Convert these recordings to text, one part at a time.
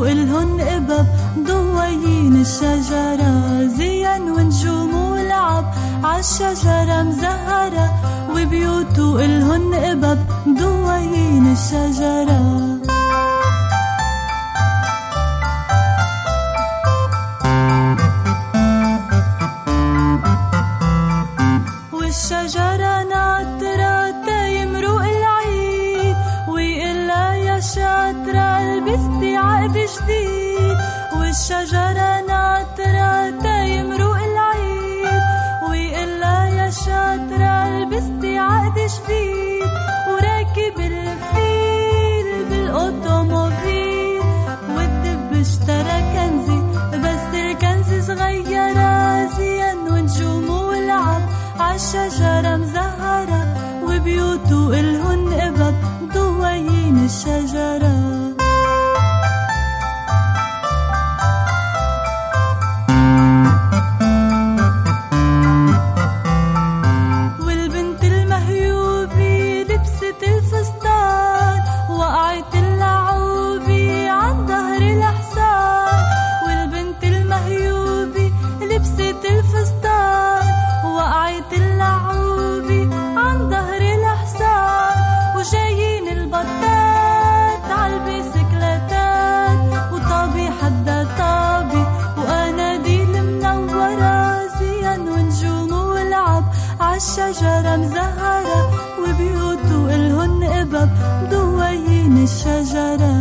وإلهن إبب ضويين الشجرة، زين ونجوم ولعب عالشجرة مزهرة، وبيوت وإلهن إبب ضويين الشجرة. والشجرة ناطرة تيمرق العيد، ويقلها يا شاطرة البستي عقد جديد. والشجرة ناطرة تيمرق العيد، ويقلها يا شاطرة البستي عقد جديد. وراكب الفيل بالأوتوموبيل، والدب اشترى كنزي بس الكنز صغيرة، زين ونجوم ولعب عالشجرة مزهرة، وبيوت وإلهن إبب ضويين الشجرة. والبنت المهيوبة لبست الفستان، وقعت اللعوبة عن ظهر الحصان. والبنت المهيوبة لبست الفستان، وقعت اللعوبة عن ظهر الحصان. وجايين البطات عالبيسكلاتات، وطابي حدا طابي وأناديل منورة، زين ونجوم ولعب عالشجرة مزهرة، وبيوت وإلهن إبب ضويين الشجرة.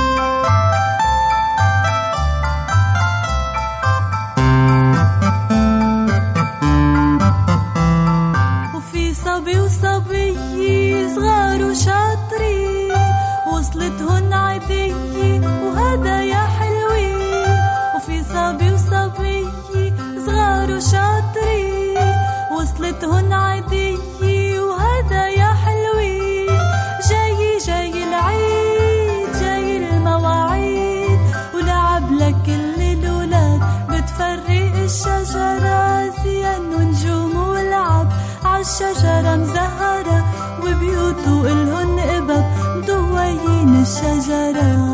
صبي وصبية صغار وشاطرين، وصلتهن عيدية وهدايا حلوين. وفي صبي وصبية صغار وشاطرين، وصلتهن عيدية وهدايا حلوين. جاي العيد، جاي المواعيد، ولعب لك كل الولاد بتفرق الشجرة، زين ونجوم ولعب عالشجرة مزهرة، وبيوت وإلهن إبب ضويين الشجرة.